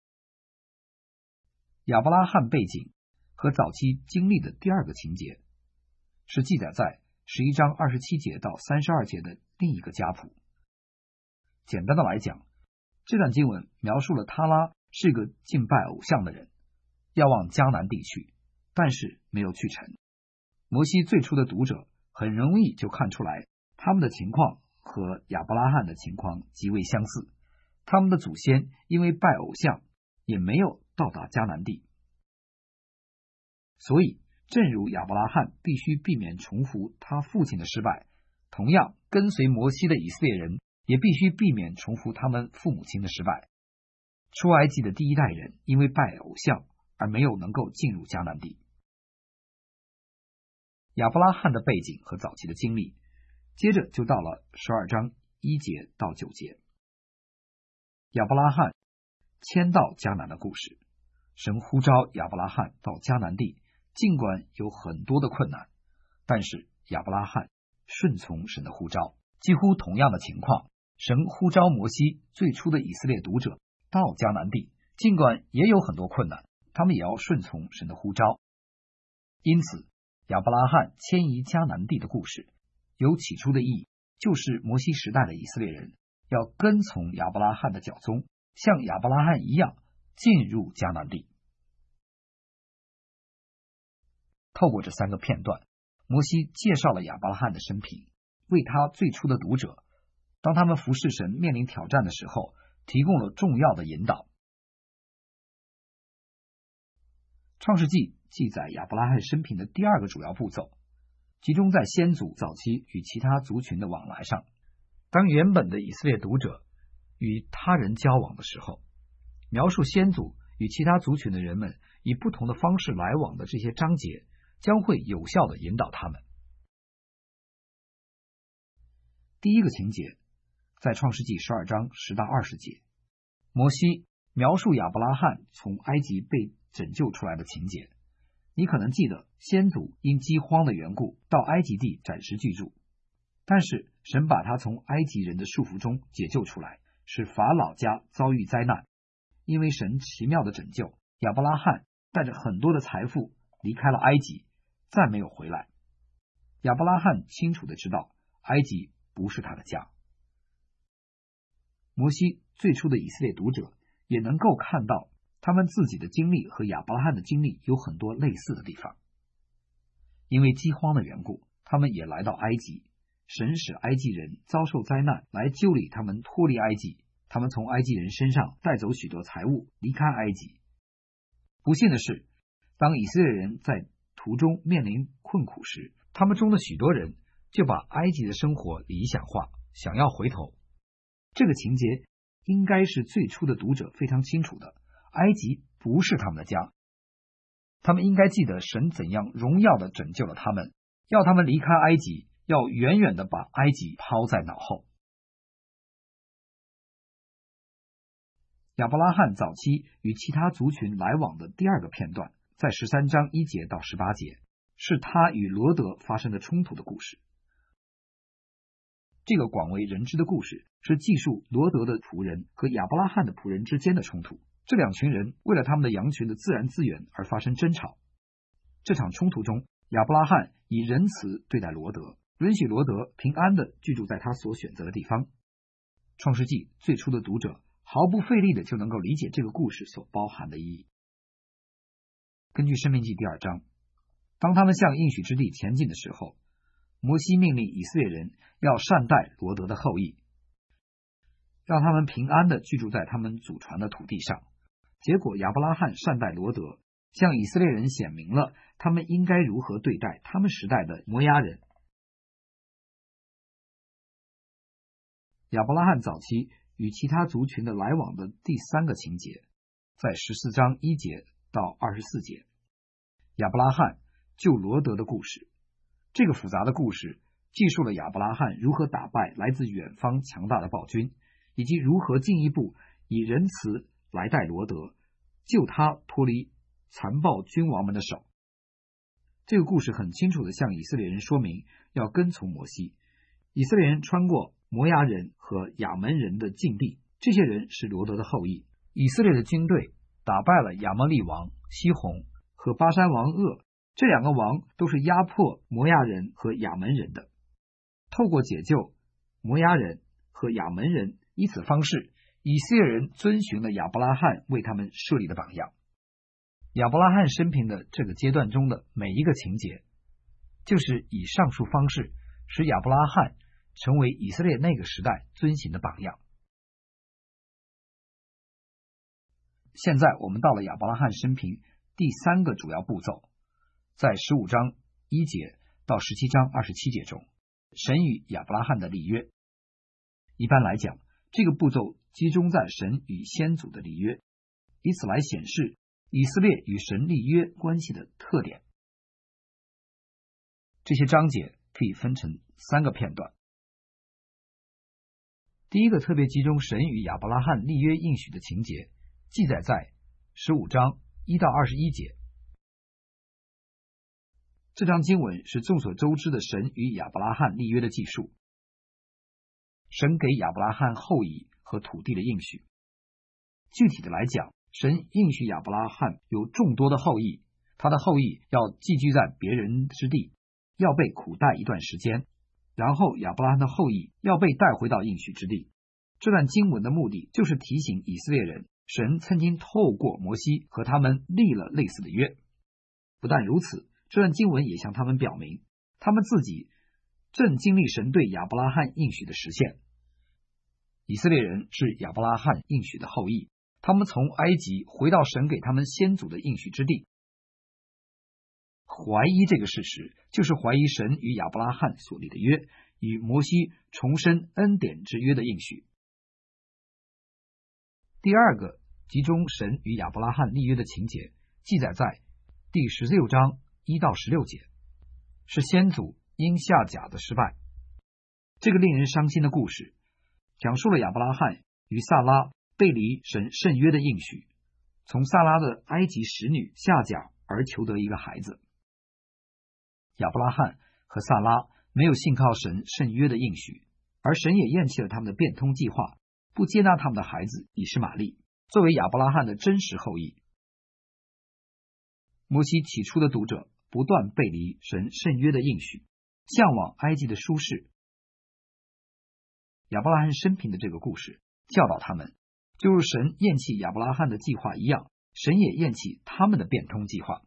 亚伯拉罕背景和早期经历的第二个情节，是记载在十一章二十七节到三十二节的另一个家谱。简单的来讲，这段经文描述了他拉是个敬拜偶像的人，要往迦南地去，但是没有去成。摩西最初的读者很容易就看出来，他们的情况和亚伯拉罕的情况极为相似，他们的祖先因为拜偶像，也没有到达迦南地。所以正如亚伯拉罕必须避免重复他父亲的失败，同样跟随摩西的以色列人也必须避免重复他们父母亲的失败。出埃及的第一代人因为拜偶像而没有能够进入迦南地。亚伯拉罕的背景和早期的经历，接着就到了十二章一节到九节。亚伯拉罕迁到迦南的故事。神呼召亚伯拉罕到迦南地，尽管有很多的困难，但是亚伯拉罕顺从神的呼召。几乎同样的情况，神呼召摩西最初的以色列读者到迦南地，尽管也有很多困难，他们也要顺从神的呼召。因此亚伯拉罕迁移迦南地的故事，有起初的意义，就是摩西时代的以色列人要跟从亚伯拉罕的脚踪，像亚伯拉罕一样进入迦南地。透过这三个片段，摩西介绍了亚伯拉罕的生平，为他最初的读者，当他们服侍神面临挑战的时候，提供了重要的引导。创世纪记载亚伯拉罕生平的第二个主要步骤，集中在先祖早期与其他族群的往来上。当原本的以色列读者与他人交往的时候，描述先祖与其他族群的人们以不同的方式来往的这些章节，将会有效地引导他们。第一个情节在创世纪十二章十到二十节，摩西描述亚伯拉罕从埃及被拯救出来的情节。你可能记得，先祖因饥荒的缘故到埃及地暂时居住，但是神把他从埃及人的束缚中解救出来，使法老家遭遇灾难。因为神奇妙的拯救，亚伯拉罕带着很多的财富离开了埃及，再没有回来。亚伯拉罕清楚地知道，埃及不是他的家。摩西最初的以色列读者也能够看到，他们自己的经历和亚伯拉罕的经历有很多类似的地方。因为饥荒的缘故，他们也来到埃及，神使埃及人遭受灾难来救理他们脱离埃及，他们从埃及人身上带走许多财物，离开埃及。不幸的是，当以色列人在途中面临困苦时，他们中的许多人就把埃及的生活理想化，想要回头。这个情节应该是最初的读者非常清楚的，埃及不是他们的家。他们应该记得神怎样荣耀地拯救了他们，要他们离开埃及，要远远地把埃及抛在脑后。亚伯拉罕早期与其他族群来往的第二个片段，在十三章一节到十八节，是他与罗德发生的冲突的故事。这个广为人知的故事是记述罗德的仆人和亚伯拉罕的仆人之间的冲突。这两群人为了他们的羊群的自然资源而发生争吵。这场冲突中，亚伯拉罕以仁慈对待罗德， 允许罗德平安地居住在他所选择的地方。创世纪最初的读者毫不费力的就能够理解这个故事所包含的意义。根据申命记第二章，当他们向应许之地前进的时候，摩西命令以色列人要善待罗德的后裔，让他们平安地居住在他们祖传的土地上。结果亚伯拉罕善待罗德，向以色列人显明了他们应该如何对待他们时代的摩押人。亚伯拉罕早期与其他族群的来往的第三个情节，在十四章一节到二十四节，亚伯拉罕救罗德的故事。这个复杂的故事记述了亚伯拉罕如何打败来自远方强大的暴君，以及如何进一步以仁慈来待罗德，救他脱离残暴君王们的手。这个故事很清楚地向以色列人说明要跟从摩西。以色列人穿过摩押人和亚门人的境地，这些人是罗德的后裔。以色列的军队打败了亚摩利王西宏和巴山王噩，这两个王都是压迫摩押人和亚门人的。透过解救摩押人和亚门人，以此方式以色列人遵循了亚伯拉罕为他们设立的榜样。亚伯拉罕生平的这个阶段中的每一个情节，就是以上述方式使亚伯拉罕成为以色列那个时代遵行的榜样。现在我们到了亚伯拉罕生平第三个主要步骤，在十五章一节到十七章二十七节中，神与亚伯拉罕的立约。一般来讲，这个步骤集中在神与先祖的立约，以此来显示以色列与神立约关系的特点。这些章节可以分成三个片段。第一个特别集中神与亚伯拉罕立约应许的情节，记载在十五章一到二十一节。这章经文是众所周知的神与亚伯拉罕立约的记述，神给亚伯拉罕后裔和土地的应许。具体的来讲，神应许亚伯拉罕有众多的后裔，他的后裔要寄居在别人之地，要被苦待一段时间，然后亚伯拉罕的后裔要被带回到应许之地。这段经文的目的就是提醒以色列人，神曾经透过摩西和他们立了类似的约。不但如此，这段经文也向他们表明，他们自己正经历神对亚伯拉罕应许的实现。以色列人是亚伯拉罕应许的后裔，他们从埃及回到神给他们先祖的应许之地。怀疑这个事实，就是怀疑神与亚伯拉罕所立的约，与摩西重申恩典之约的应许。第二个集中神与亚伯拉罕立约的情节，记载在第十六章一到十六节，是先祖因夏甲的失败。这个令人伤心的故事讲述了亚伯拉罕与萨拉背离神圣约的应许，从萨拉的埃及使女夏甲而求得一个孩子。亚伯拉罕和萨拉没有信靠神圣约的应许，而神也厌弃了他们的变通计划，不接纳他们的孩子以实玛利作为亚伯拉罕的真实后裔。摩西起初的读者不断背离神圣约的应许，向往埃及的舒适。亚伯拉罕生平的这个故事教导他们，就如神厌弃亚伯拉罕的计划一样，神也厌弃他们的变通计划。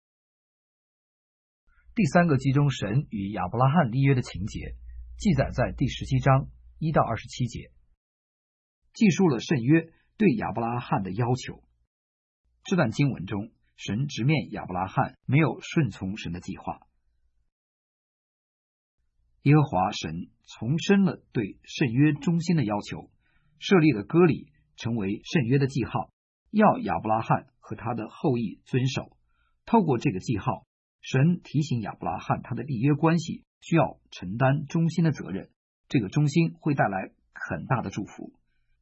第三个集中神与亚伯拉罕立约的情节，记载在第十七章一到二十七节，记述了圣约对亚伯拉罕的要求。这段经文中，神直面亚伯拉罕没有顺从神的计划。耶和华神重申了对圣约忠心的要求，设立了割礼成为圣约的记号，要亚伯拉罕和他的后裔遵守。透过这个记号，神提醒亚伯拉罕他的立约关系需要承担忠心的责任，这个忠心会带来很大的祝福。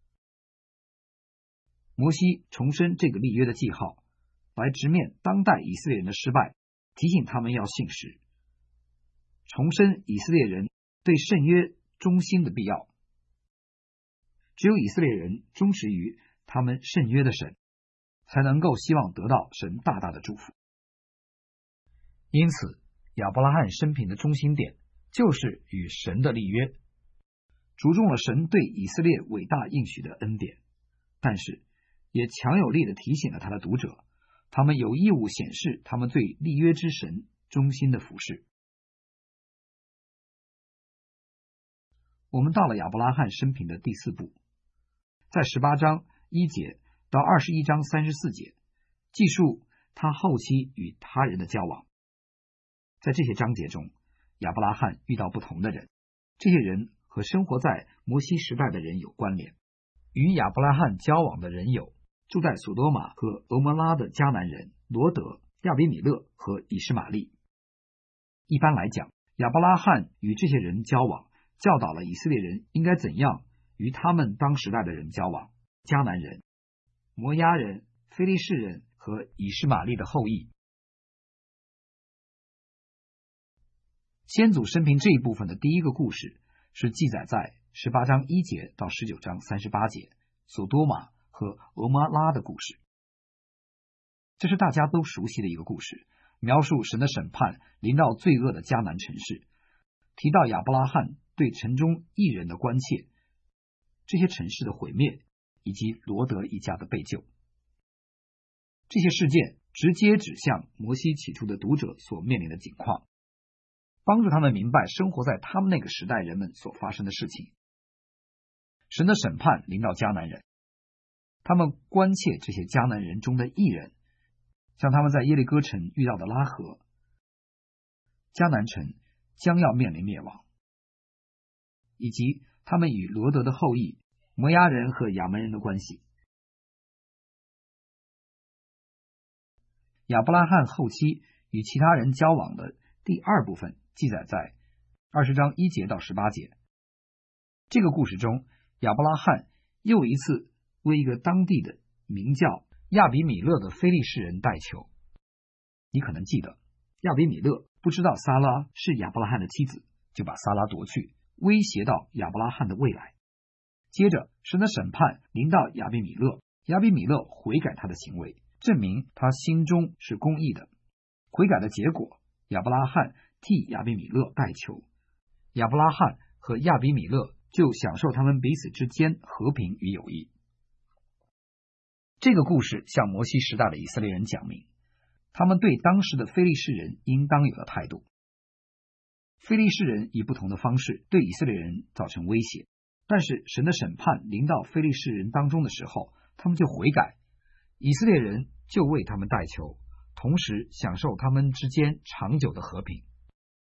摩西重申这个立约的记号，来直面当代以色列人的失败，提醒他们要信实，重申以色列人对圣约忠心的必要。只有以色列人忠实于他们圣约的神，才能够希望得到神大大的祝福。因此，亚伯拉罕生平的中心点就是与神的立约，注重了神对以色列伟大应许的恩典，但是也强有力地提醒了他的读者，他们有义务显示他们对立约之神忠心的服侍。我们到了亚伯拉罕生平的第四部，在十八章一节到二十一章三十四节，记述他后期与他人的交往。在这些章节中，亚伯拉罕遇到不同的人，这些人和生活在摩西时代的人有关联。与亚伯拉罕交往的人有住在索多玛和俄摩拉的迦南人罗德、亚比米勒和以实玛利。一般来讲，亚伯拉罕与这些人交往，教导了以色列人应该怎样与他们当时代的人交往。迦南人、摩押人、非利士人和以实玛利的后裔。先祖生平这一部分的第一个故事是记载在十八章一节到十九章三十八节，索多玛和俄摩拉的故事。这是大家都熟悉的一个故事，描述神的审判临到罪恶的迦南城市，提到亚伯拉罕对城中义人的关切，这些城市的毁灭以及罗德一家的被救。这些事件直接指向摩西起初的读者所面临的境况，帮助他们明白生活在他们那个时代人们所发生的事情。神的审判临到迦南人，他们关切这些迦南人中的义人，像他们在耶利哥城遇到的拉合，迦南城将要面临灭亡，以及他们与罗德的后裔摩押人和亚门人的关系。亚伯拉罕后期与其他人交往的第二部分记载在二十章一节到十八节。这个故事中，亚伯拉罕又一次为一个当地的名叫亚比米勒的非利士人代求。你可能记得，亚比米勒不知道撒拉是亚伯拉罕的妻子，就把撒拉夺去，威胁到亚伯拉罕的未来。接着，神的审判临到亚比米勒，亚比米勒悔改他的行为，证明他心中是公义的。悔改的结果，亚伯拉罕替亚比米勒代求，亚伯拉罕和亚比米勒就享受他们彼此之间和平与友谊。这个故事向摩西时代的以色列人讲明，他们对当时的非利士人应当有的态度。非利士人以不同的方式对以色列人造成威胁，但是神的审判临到非利士人当中的时候，他们就悔改，以色列人就为他们代求，同时享受他们之间长久的和平。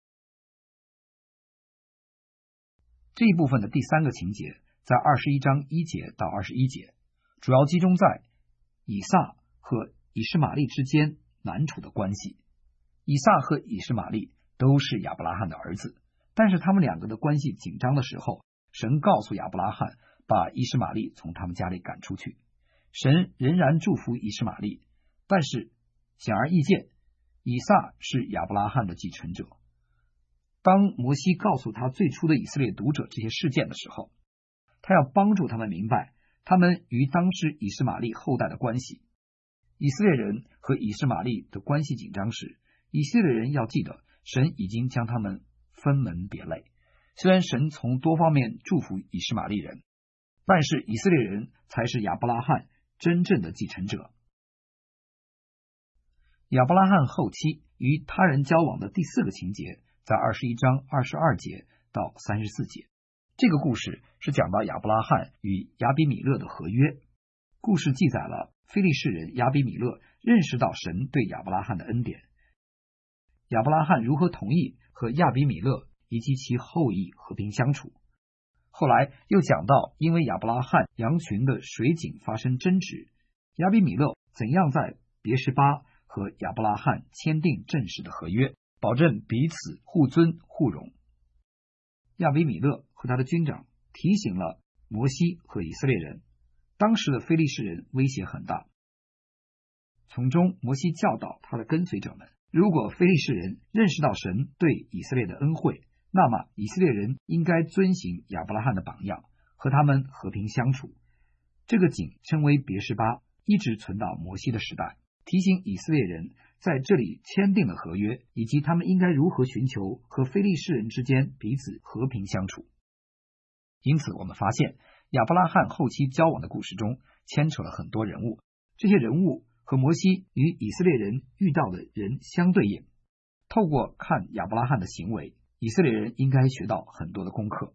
这一部分的第三个情节在二十一章一节到二十一节，主要集中在以撒和以实玛利之间难处的关系。以撒和以实玛利都是亚伯拉罕的儿子，但是他们两个的关系紧张的时候，神告诉亚伯拉罕把以实玛利从他们家里赶出去。神仍然祝福以实玛利，但是显而易见，以撒是亚伯拉罕的继承者。当摩西告诉他最初的以色列读者这些事件的时候，他要帮助他们明白他们与当时以实玛利后代的关系。以色列人和以实玛利的关系紧张时，以色列人要记得神已经将他们分门别类。虽然神从多方面祝福以实玛利人，但是以色列人才是亚伯拉罕真正的继承者。亚伯拉罕后期与他人交往的第四个情节在二十一章二十二节到三十四节。这个故事是讲到亚伯拉罕与亚比米勒的合约。故事记载了非利士人亚比米勒认识到神对亚伯拉罕的恩典，亚伯拉罕如何同意和亚比米勒以及其后裔和平相处。后来又讲到因为亚伯拉罕羊群的水井发生争执，亚比米勒怎样在别是巴和亚伯拉罕签订正式的合约，保证彼此互尊互荣。亚比米勒和他的军长提醒了摩西和以色列人，当时的非利士人威胁很大。从中摩西教导他的跟随者们，如果非利士人认识到神对以色列的恩惠，那么以色列人应该遵行亚伯拉罕的榜样，和他们和平相处。这个井称为别是巴，一直存到摩西的时代，提醒以色列人在这里签订了合约，以及他们应该如何寻求和非利士人之间彼此和平相处。因此我们发现亚伯拉罕后期交往的故事中牵扯了很多人物，这些人物和摩西与以色列人遇到的人相对应。透过看亚伯拉罕的行为，以色列人应该学到很多的功课。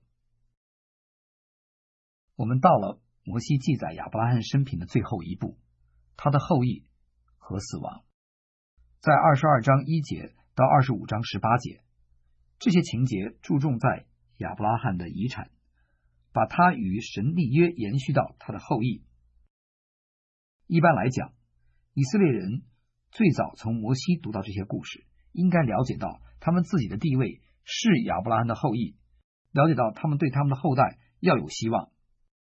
我们到了摩西记载亚伯拉罕生平的最后一步，他的后裔和死亡。在二十二章一节到二十五章十八节，这些情节注重在亚伯拉罕的遗产，把他与神立约延续到他的后裔。一般来讲，以色列人最早从摩西读到这些故事，应该了解到他们自己的地位是亚伯拉罕的后裔，了解到他们对他们的后代要有希望。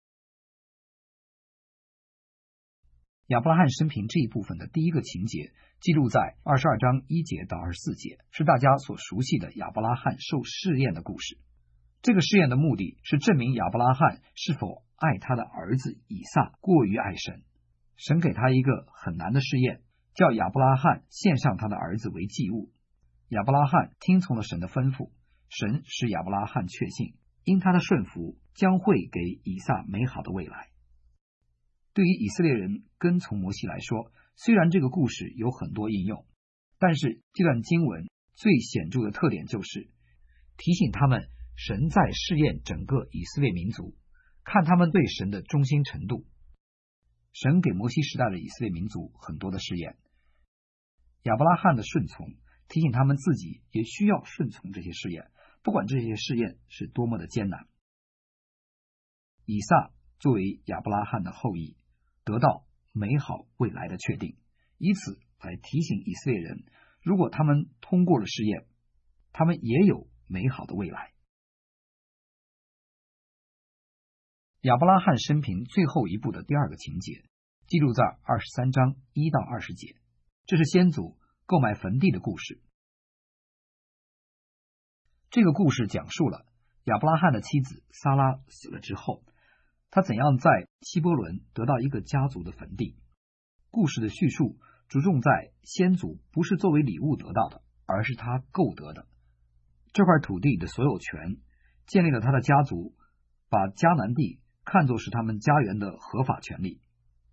亚伯拉罕生平这一部分的第一个情节记录在二十二章一节到二十四节，是大家所熟悉的亚伯拉罕受试验的故事。这个试验的目的是证明亚伯拉罕是否爱他的儿子以撒过于爱神。神给他一个很难的试验，叫亚伯拉罕献上他的儿子为祭物。亚伯拉罕听从了神的吩咐，神使亚伯拉罕确信，因他的顺服将会给以撒美好的未来。对于以色列人跟从摩西来说，虽然这个故事有很多应用，但是这段经文最显著的特点就是提醒他们，神在试验整个以色列民族，看他们对神的忠心程度。神给摩西时代的以色列民族很多的试验，亚伯拉罕的顺从提醒他们自己也需要顺从这些试验，不管这些试验是多么的艰难。以撒作为亚伯拉罕的后裔，得到美好未来的确定，以此来提醒以色列人，如果他们通过了试验，他们也有美好的未来。亚伯拉罕生平最后一步的第二个情节记录在二十三章一到二十节，这是先祖购买坟地的故事。这个故事讲述了亚伯拉罕的妻子撒拉死了之后，他怎样在希伯伦得到一个家族的坟地。故事的叙述着重在先祖不是作为礼物得到的，而是他购得的。这块土地的所有权建立了他的家族，把迦南地看作是他们家园的合法权利。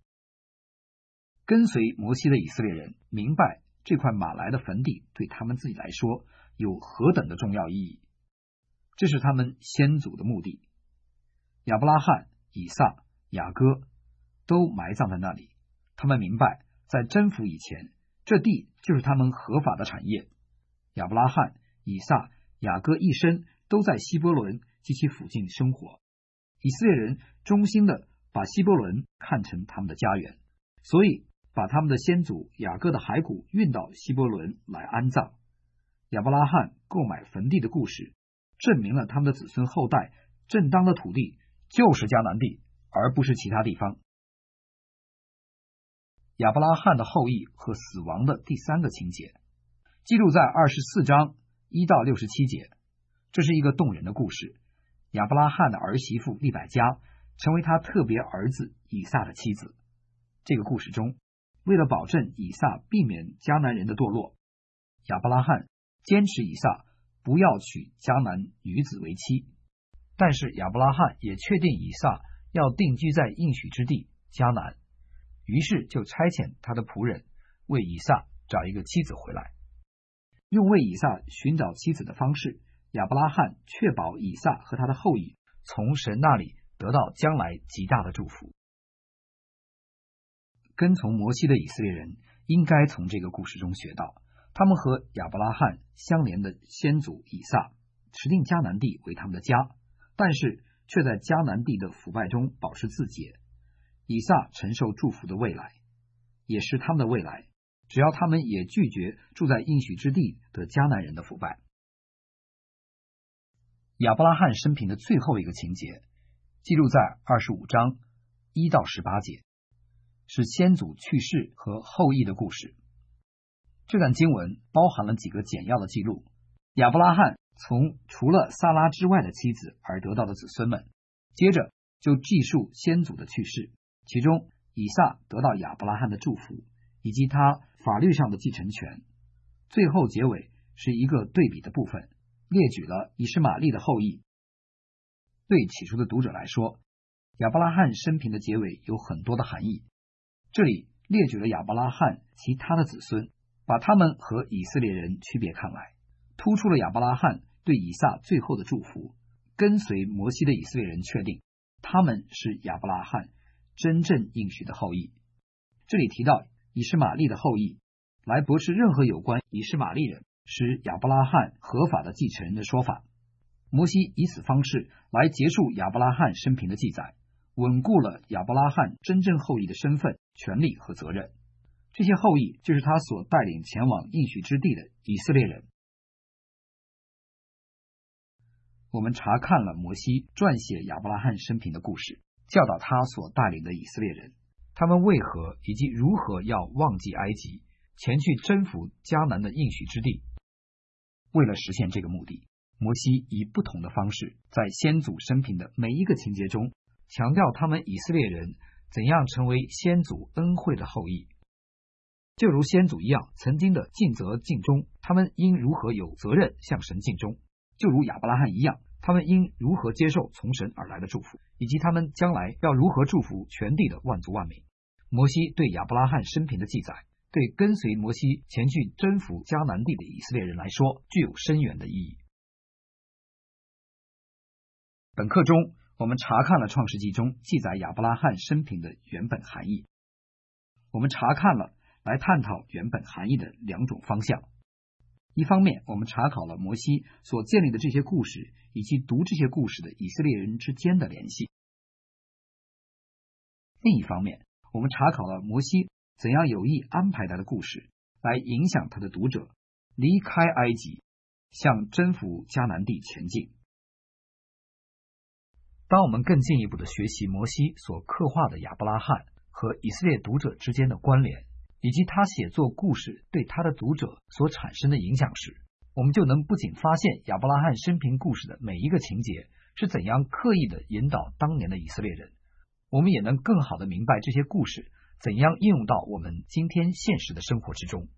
跟随摩西的以色列人明白这块马来的坟地对他们自己来说有何等的重要意义，这是他们先祖的目的。亚伯拉罕、以撒、雅各都埋葬在那里，他们明白在征服以前，这地就是他们合法的产业。亚伯拉罕、以撒、雅各一生都在希伯伦及其附近生活，以色列人忠心的把希伯伦看成他们的家园，所以把他们的先祖雅各的骸骨运到希伯伦来安葬。亚伯拉罕购买坟地的故事证明了他们的子孙后代正当的土地就是迦南地，而不是其他地方。亚伯拉罕的后裔和死亡的第三个情节记录在二十四章一到六十七节，这是一个动人的故事。亚伯拉罕的儿媳妇利百加成为他特别儿子以撒的妻子。这个故事中，为了保证以撒避免迦南人的堕落，亚伯拉罕坚持以撒不要娶迦南女子为妻，但是亚伯拉罕也确定以撒要定居在应许之地迦南，于是就差遣他的仆人为以撒找一个妻子回来。用为以撒寻找妻子的方式，亚伯拉罕确保以撒和他的后裔从神那里得到将来极大的祝福。跟从摩西的以色列人应该从这个故事中学到，他们和亚伯拉罕相连的先祖以撒持定迦南地为他们的家，但是却在迦南地的腐败中保持自洁。以撒承受祝福的未来，也是他们的未来，只要他们也拒绝住在应许之地的迦南人的腐败。亚伯拉罕生平的最后一个情节记录在二十五章一到十八节，是先祖去世和后裔的故事。这段经文包含了几个简要的记录，亚伯拉罕从除了撒拉之外的妻子而得到的子孙们，接着就记述先祖的去世，其中以撒得到亚伯拉罕的祝福，以及他法律上的继承权。最后结尾是一个对比的部分，列举了以实玛利的后裔。对起初的读者来说，亚伯拉罕生平的结尾有很多的含义。这里列举了亚伯拉罕其他的子孙，把他们和以色列人区别开来，突出了亚伯拉罕对以撒最后的祝福。跟随摩西的以色列人确定他们是亚伯拉罕真正应许的后裔。这里提到以实玛利的后裔，来驳斥任何有关以实玛利人是亚伯拉罕合法的继承人的说法。摩西以此方式来结束亚伯拉罕生平的记载，稳固了亚伯拉罕真正后裔的身份、权利和责任。这些后裔就是他所带领前往应许之地的以色列人。我们查看了摩西撰写亚伯拉罕生平的故事，教导他所带领的以色列人，他们为何以及如何要忘记埃及，前去征服迦南的应许之地。为了实现这个目的，摩西以不同的方式在先祖生平的每一个情节中强调他们以色列人怎样成为先祖恩惠的后裔。就如先祖一样曾经的尽责尽忠，他们应如何有责任向神尽忠。就如亚伯拉罕一样，他们应如何接受从神而来的祝福，以及他们将来要如何祝福全地的万族万民。摩西对亚伯拉罕生平的记载，对跟随摩西前去征服迦南地的以色列人来说具有深远的意义。本课中我们查看了创世纪中记载亚伯拉罕生平的原本含义。我们查看了来探讨原本含义的两种方向。一方面，我们查考了摩西所建立的这些故事以及读这些故事的以色列人之间的联系。另一方面，我们查考了摩西怎样有意安排他的故事，来影响他的读者离开埃及，向征服迦南地前进。当我们更进一步的学习摩西所刻画的亚伯拉罕和以色列读者之间的关联，以及他写作故事对他的读者所产生的影响时，我们就能不仅发现亚伯拉罕生平故事的每一个情节是怎样刻意的引导当年的以色列人，我们也能更好的明白这些故事怎样应用到我们今天现实的生活之中。